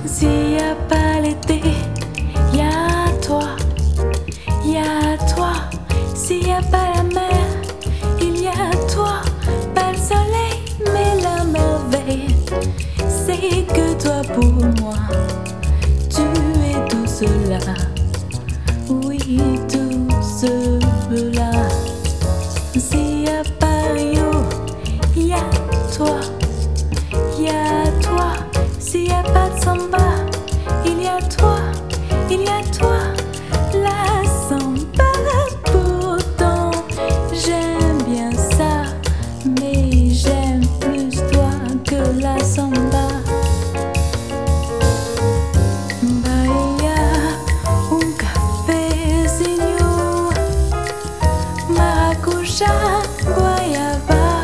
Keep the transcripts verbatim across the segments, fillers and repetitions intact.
S'il y a pas l'été, y a toi, y a toi. S'il y a pas la mer, il y a toi. Pas le soleil, mais la merveille, c'est que toi pour moi, tu es tout cela. Oui, tout cela. S'il y a pas Rio, y a toi, y a toi. S'il y a pas de samba, il y a toi, il y a toi. La samba, pourtant j'aime bien ça, mais j'aime plus toi que la samba. Bahia, un cafezinho, maracujá, guayaba,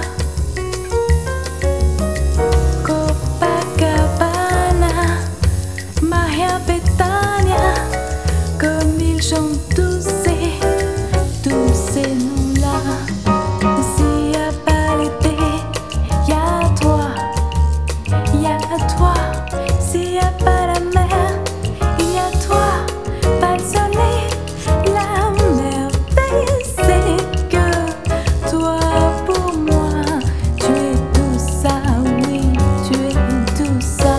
Copacabana, Maria Bethânia, comme ils chantent tous ces, tous ces noms-là. S'il y a pas l'été, y a toi, y a toi. S'il y a pas la mer, il y a toi. Pas le soleil, la merveille, c'est que toi pour moi, tu es tout ça, oui, tu es tout ça.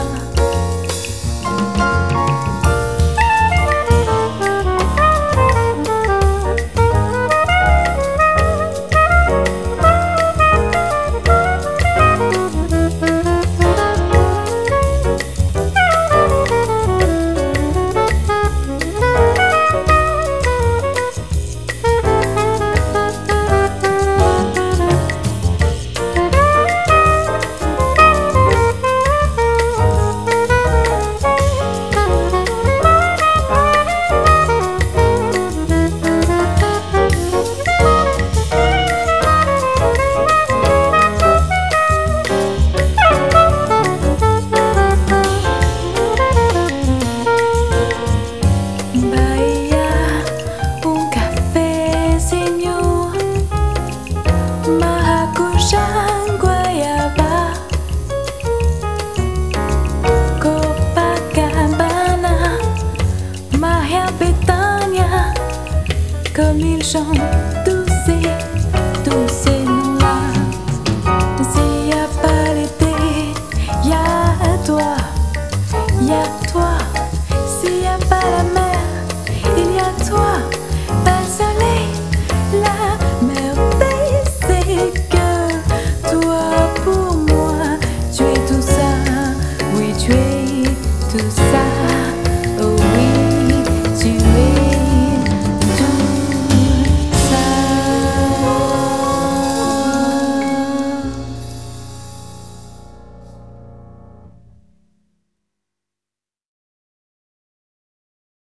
Bahia, un cafezinho, maracujá, guayaba, Copacabana, Maria Bethânia, comme ils chantent tous ces, tous ces noms-là. S'il y a pas l'été, y a toi, y a toi. S'il y a pas la mer, il y a toi. Pas le soleil, la merveille, c'est que toi pour moi, tu es tout ça. Oui, tu es tout ça.